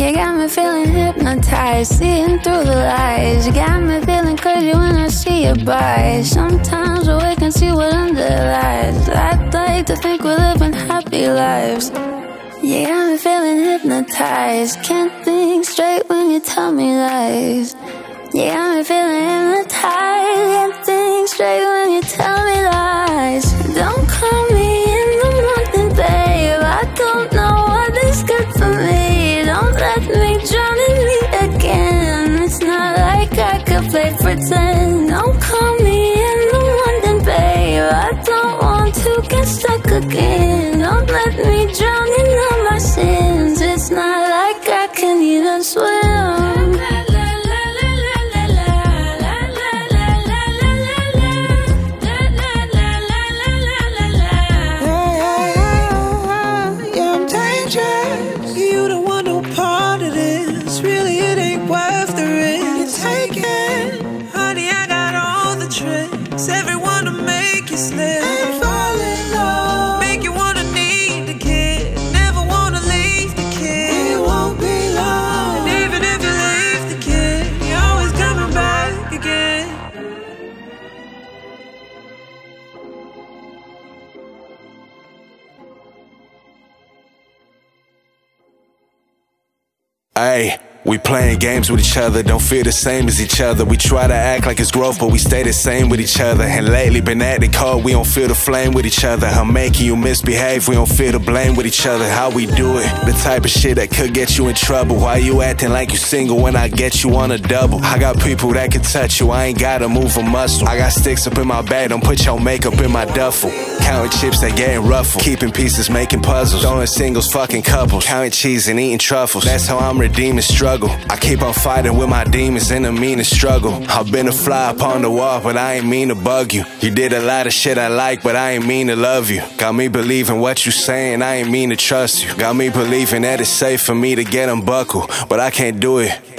You got me feeling hypnotized, seeing through the lies. You got me feeling crazy when I see your body. Sometimes I wake and see what underlies. I'd like to think we're living happy lives. You got me feeling hypnotized, can't think straight when you tell me lies. You got me feeling hypnotized, can't think straight when you tell me lies. Don't call me in the morning, babe, I don't know what is good for me. Don't let me drown in me again, it's not like I could play pretend. Don't call me in the morning, babe, I don't want to get stuck again. Don't let me drown in all my sins, it's not like I can even swim. Everyone to make you slip and fall in love, make you wanna need the kid, never wanna leave the kid. It won't be long, and even if you leave the kid, you're always coming back again. Hey, we playing games with each other, don't feel the same as each other. We try to act like it's growth, but we stay the same with each other. And lately been acting cold, we don't feel the flame with each other. I'm making you misbehave, we don't feel the blame with each other. How we do it, the type of shit that could get you in trouble. Why you acting like you single when I get you on a double? I got people that can touch you, I ain't gotta move a muscle. I got sticks up in my bag, don't put your makeup in my duffel. Counting chips that getting ruffled, keeping pieces, making puzzles, throwing singles, fucking couples, counting cheese and eating truffles. That's how I'm redeeming struggle. I keep on fighting with my demons in the meanest struggle. I've been a fly upon the wall, but I ain't mean to bug you. You did a lot of shit I like, but I ain't mean to love you. Got me believing what you saying, I ain't mean to trust you. Got me believing that it's safe for me to get unbuckled, but I can't do it.